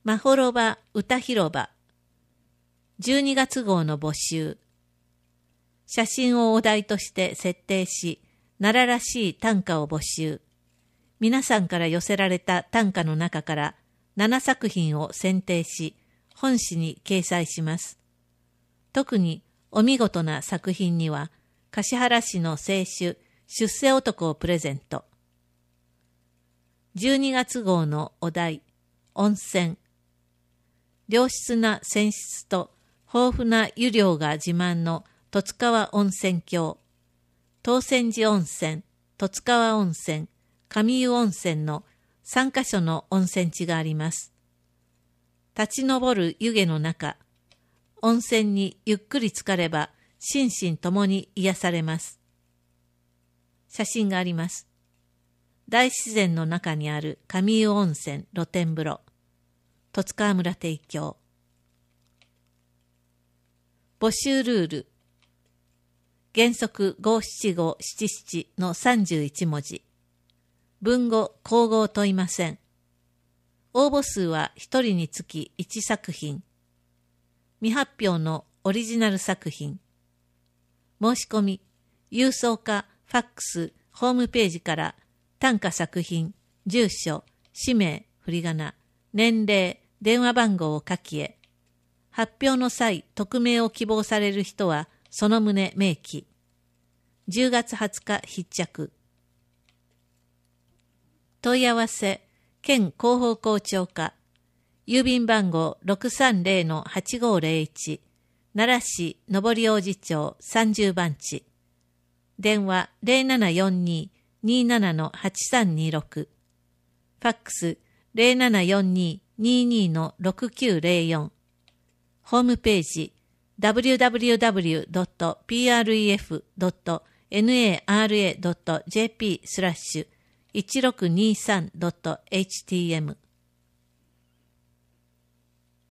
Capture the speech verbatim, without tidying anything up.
まほろば歌広場じゅうにがつ号の募集。写真をお題として設定し、奈良らしい短歌を募集。皆さんから寄せられた短歌の中からななさく品を選定し、本誌に掲載します。特にお見事な作品には、橿原市の清酒、出世男をプレゼント。じゅうにがつ号のお題、温泉。良質な泉質と豊富な湯量が自慢の十津川温泉郷、東泉寺温泉、十津川温泉、上湯温泉のさんカ所の温泉地があります。立ち上る湯気の中、温泉にゆっくり浸かれば心身ともに癒されます。写真があります。大自然の中にある上湯温泉露天風呂、十津川村提供。募集ルール。原則五七五七七のさんじゅういち文字。文語、口語を問いません。応募数はひとりにつきいち作品。未発表のオリジナル作品。申し込み、郵送かファックス、ホームページから短歌作品、住所、氏名、振り仮名、年齢、電話番号を書きへ。発表の際、匿名を希望される人は、その旨明記。じゅうがつはつか必着。問い合わせ、県広報校長課、郵便番号 ろくさんぜろのはちごぜろいち、奈良市上王子町さんじゅう番地。電話 ゼロななよんに にーななのはちさんにーろく。ファックス ゼロななよんに にーにーのろくきゅうぜろよん。ホームページ ダブリューダブリューダブリュードットピーアールイーエフドットナラドットジェーピースラッシュいちろくにさんドットエイチティーエム